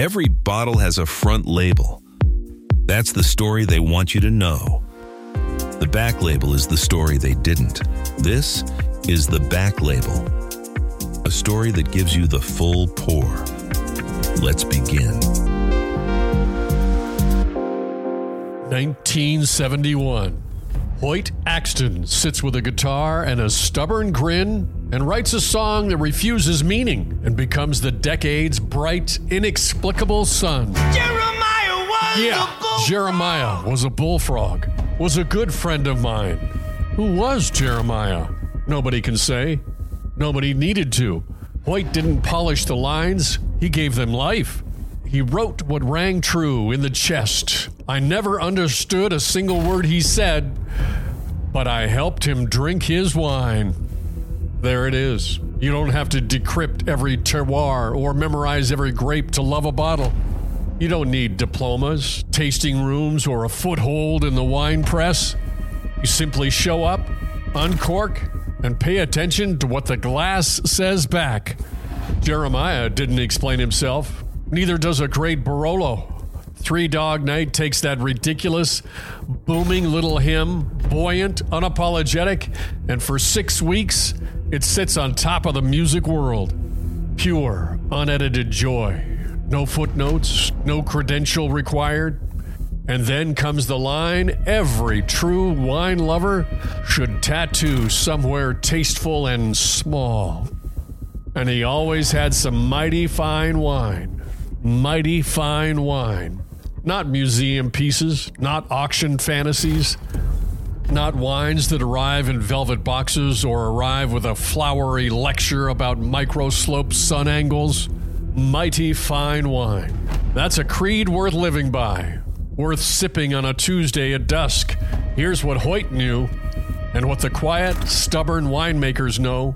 Every bottle has a front label. That's the story they want you to know. The back label is the story they didn't. This is the back label. A story that gives you the full pour. Let's begin. 1971. Hoyt Axton sits with a guitar and a stubborn grin and writes a song that refuses meaning and becomes the decade's bright, inexplicable sun. Jeremiah was a bullfrog, was a good friend of mine. Who was Jeremiah? Nobody can say. Nobody needed to. Hoyt didn't polish the lines, he gave them life. He wrote what rang true in the chest. I never understood a single word he said, but I helped him drink his wine. There it is. You don't have to decrypt every terroir or memorize every grape to love a bottle. You don't need diplomas, tasting rooms, or a foothold in the wine press. You simply show up, uncork, and pay attention to what the glass says back. Jeremiah didn't explain himself. Neither does a great Barolo. Three Dog Night takes that ridiculous, booming little hymn, buoyant, unapologetic, and for 6 weeks, it sits on top of the music world. Pure, unedited joy. No footnotes, no credential required. And then comes the line every true wine lover should tattoo somewhere tasteful and small. And he always had some mighty fine wine. Mighty fine wine. Not museum pieces, not auction fantasies, not wines that arrive in velvet boxes or arrive with a flowery lecture about microslope sun angles. Mighty fine wine. That's a creed worth living by, worth sipping on a Tuesday at dusk. Here's what Hoyt knew, and what the quiet, stubborn winemakers know.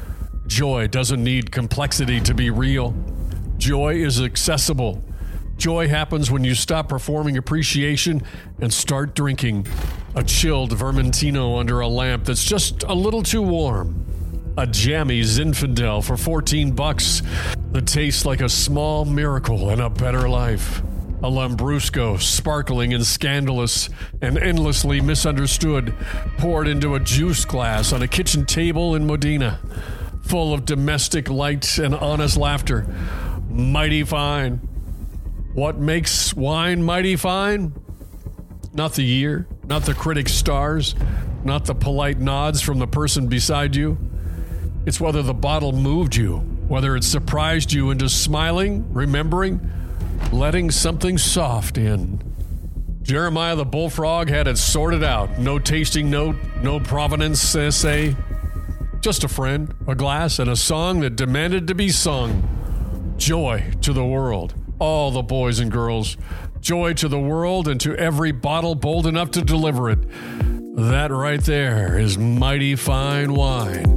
Joy doesn't need complexity to be real. Joy is accessible. Joy happens when you stop performing appreciation and start drinking. A chilled Vermentino under a lamp that's just a little too warm. A jammy Zinfandel for $14 that tastes like a small miracle and a better life. A Lambrusco, sparkling and scandalous and endlessly misunderstood, poured into a juice glass on a kitchen table in Modena, full of domestic light and honest laughter. Mighty fine. What makes wine mighty fine? Not the year, not the critic's stars, not the polite nods from the person beside you. It's whether the bottle moved you, whether it surprised you into smiling, remembering, letting something soft in. Jeremiah the Bullfrog had it sorted out. No tasting note, no provenance essay. Just a friend, a glass, and a song that demanded to be sung. Joy to the world, all the boys and girls. Joy to the world and to every bottle bold enough to deliver it. That right there is mighty fine wine.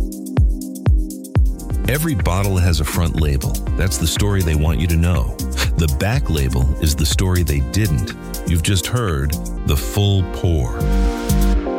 Every bottle has a front label. That's the story they want you to know. The back label is the story they didn't. You've just heard the full pour.